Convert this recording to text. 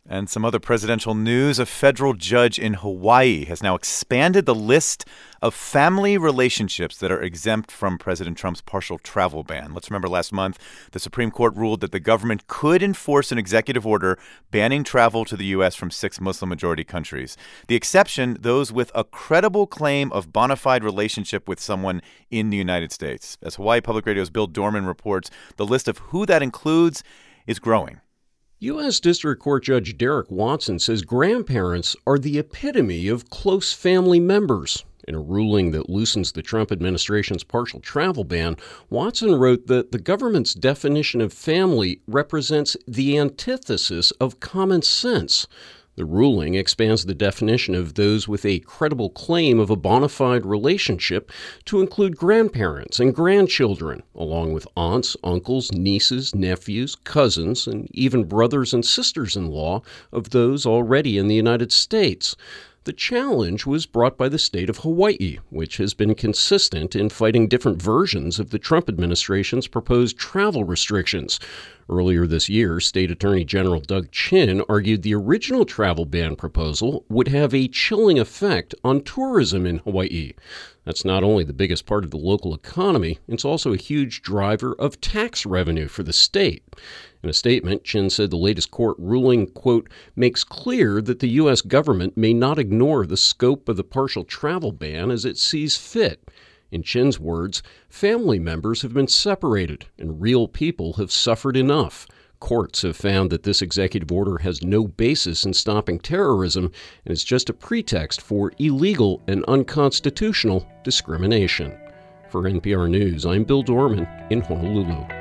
And some other presidential news. A federal judge in Hawaii has now expanded the list of family relationships that are exempt from President Trump's partial travel ban. Let's remember last month, the Supreme Court ruled that the government could enforce an executive order banning travel to the U.S. from 6 Muslim-majority countries. The exception, those with a credible claim of bona fide relationship with someone in the United States. As Hawaii Public Radio's Bill Dorman reports, the list of who that includes is growing. U.S. District Court Judge Derek Watson says grandparents are the epitome of close family members. In a ruling that loosens the Trump administration's partial travel ban, Watson wrote that the government's definition of family represents the antithesis of common sense. The ruling expands the definition of those with a credible claim of a bona fide relationship to include grandparents and grandchildren, along with aunts, uncles, nieces, nephews, cousins, and even brothers and sisters-in-law of those already in the United States. The challenge was brought by the state of Hawaii, which has been consistent in fighting different versions of the Trump administration's proposed travel restrictions. Earlier this year, State Attorney General Doug Chin argued the original travel ban proposal would have a chilling effect on tourism in Hawaii. That's not only the biggest part of the local economy, it's also a huge driver of tax revenue for the state. In a statement, Chin said the latest court ruling, quote, makes clear that the U.S. government may not ignore the scope of the partial travel ban as it sees fit. In Chin's words, family members have been separated and real people have suffered enough. Courts have found that this executive order has no basis in stopping terrorism and is just a pretext for illegal and unconstitutional discrimination. For NPR News, I'm Bill Dorman in Honolulu.